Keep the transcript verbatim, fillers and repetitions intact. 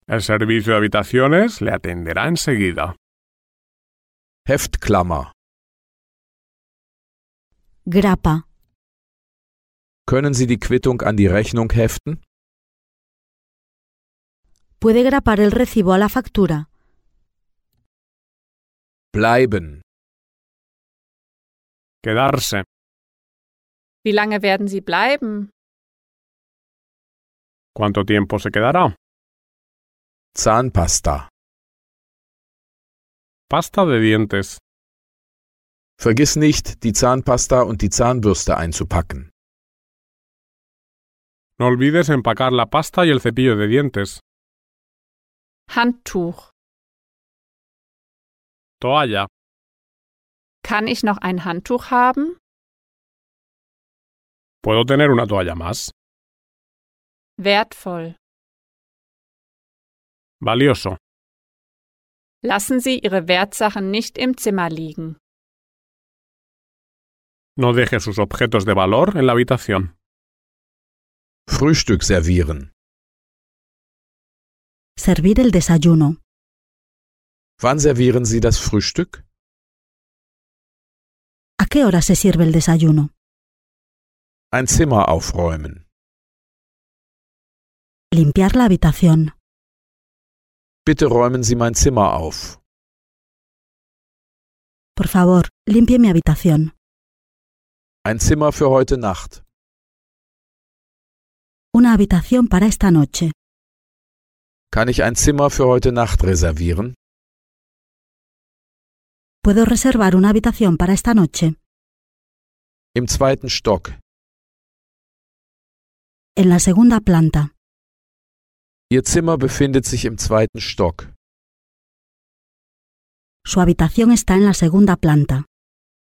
El servicio de habitaciones le atenderá enseguida. Heftklammer. Grapa. Können Sie die Quittung an die Rechnung heften? ¿Puede grapar el recibo a la factura? Bleiben. Quedarse. Wie lange werden Sie bleiben? ¿Cuánto tiempo se quedará? Zahnpasta. Pasta de dientes. Vergiss nicht, die Zahnpasta und die Zahnbürste einzupacken. No olvides empacar la pasta y el cepillo de dientes. Handtuch. Toalla. Kann ich noch ein Handtuch haben? ¿Puedo tener una toalla más? Wertvoll. Valioso. Lassen Sie Ihre Wertsachen nicht im Zimmer liegen. No deje sus objetos de valor en la habitación. Frühstück servieren. Servir el desayuno. Wann servieren Sie das Frühstück? ¿A qué hora se sirve el desayuno? Ein Zimmer aufräumen. Limpiar la habitación. Bitte räumen Sie mein Zimmer auf. Por favor, limpie mi habitación. Ein Zimmer für heute Nacht. Una habitación para esta noche. Kann ich ein Zimmer für heute Nacht reservieren? ¿Puedo reservar una habitación para esta noche? Im zweiten Stock. En la segunda planta. Ihr Zimmer befindet sich im zweiten Stock. Su habitación está en la segunda planta.